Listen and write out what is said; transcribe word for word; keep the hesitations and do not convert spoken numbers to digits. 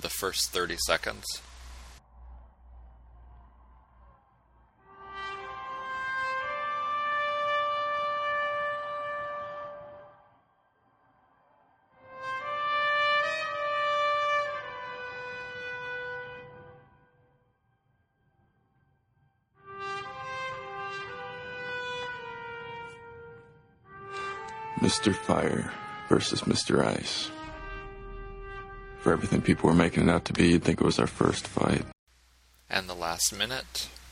the first thirty seconds. Mister Fire versus Mister Ice. For everything people were making it out to be, you'd think it was our first fight. And the last minute.